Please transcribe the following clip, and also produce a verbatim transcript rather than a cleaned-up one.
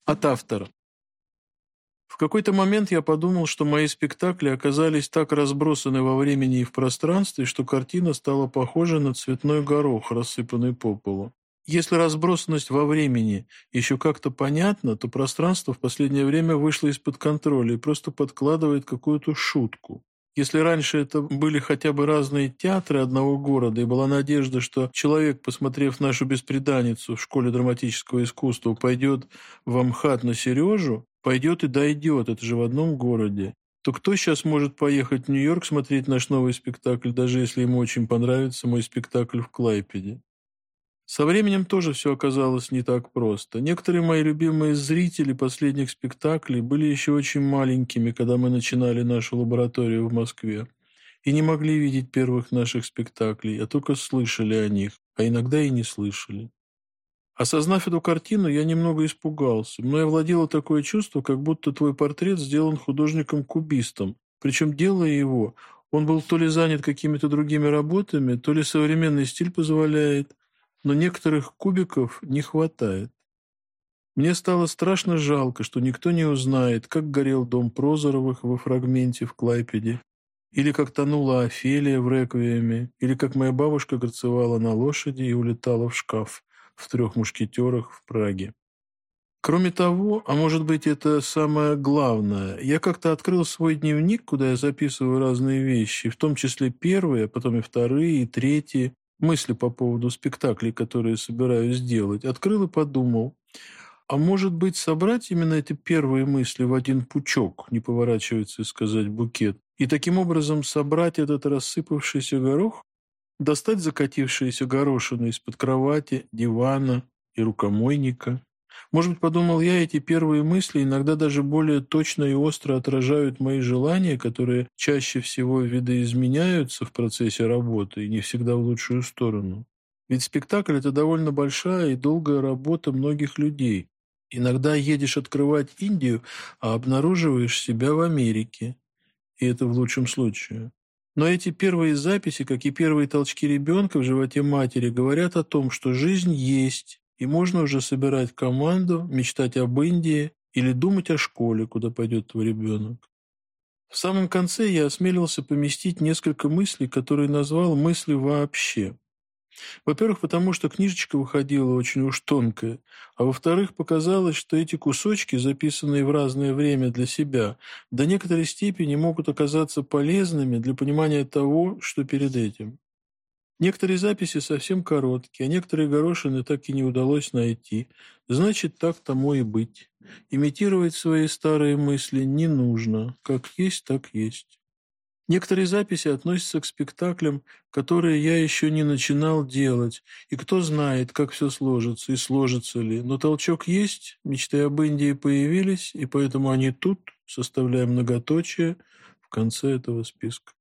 От автора. В какой-то момент я подумал, что мои спектакли оказались так разбросаны во времени и в пространстве, что картина стала похожа на цветной горох, рассыпанный по полу. Если разбросанность во времени еще как-то понятна, то пространство в последнее время вышло из-под контроля и просто подкладывает какую-то шутку. Если раньше это были хотя бы разные театры одного города, и была надежда, что человек, посмотрев нашу «Бесприданницу» в школе драматического искусства, пойдет в Амхат на Сережу, пойдет и дойдет, это же в одном городе, то кто сейчас может поехать в Нью-Йорк смотреть наш новый спектакль, даже если ему очень понравится мой спектакль в Клайпеде? Со временем тоже все оказалось не так просто. Некоторые мои любимые зрители последних спектаклей были еще очень маленькими, когда мы начинали нашу лабораторию в Москве, и не могли видеть первых наших спектаклей, а только слышали о них, а иногда и не слышали. Осознав эту картину, я немного испугался. Мной овладело такое чувство, как будто твой портрет сделан художником-кубистом. Причем, делая его, он был то ли занят какими-то другими работами, то ли современный стиль позволяет, но некоторых кубиков не хватает. Мне стало страшно жалко, что никто не узнает, как горел дом Прозоровых во фрагменте в Клайпеде, или как тонула Офелия в «Реквиеме», или как моя бабушка горцевала на лошади и улетала в шкаф в «Трех мушкетерах» в Праге. Кроме того, а может быть это самое главное, я как-то открыл свой дневник, куда я записываю разные вещи, в том числе первые, а потом и вторые, и третьи, мысли по поводу спектаклей, которые собираюсь сделать. Открыл и подумал, а может быть собрать именно эти первые мысли в один пучок, не поворачивается сказать букет, и таким образом собрать этот рассыпавшийся горох, достать закатившиеся горошины из-под кровати, дивана и рукомойника. Может быть, подумал я, эти первые мысли иногда даже более точно и остро отражают мои желания, которые чаще всего видоизменяются в процессе работы и не всегда в лучшую сторону. Ведь спектакль – это довольно большая и долгая работа многих людей. Иногда едешь открывать Индию, а обнаруживаешь себя в Америке. И это в лучшем случае. Но эти первые записи, как и первые толчки ребенка в животе матери, говорят о том, что жизнь есть, и можно уже собирать команду, мечтать об Индии или думать о школе, куда пойдет твой ребенок. В самом конце я осмелился поместить несколько мыслей, которые назвал «мысли вообще». Во-первых, потому что книжечка выходила очень уж тонкая, а во-вторых, показалось, что эти кусочки, записанные в разное время для себя, до некоторой степени могут оказаться полезными для понимания того, что перед этим. Некоторые записи совсем короткие, а некоторые горошины так и не удалось найти. Значит, так тому и быть. Имитировать свои старые мысли не нужно. Как есть, так есть. Некоторые записи относятся к спектаклям, которые я еще не начинал делать, и кто знает, как все сложится и сложится ли. Но толчок есть, мечты об Индии появились, и поэтому они тут, составляя многоточие в конце этого списка.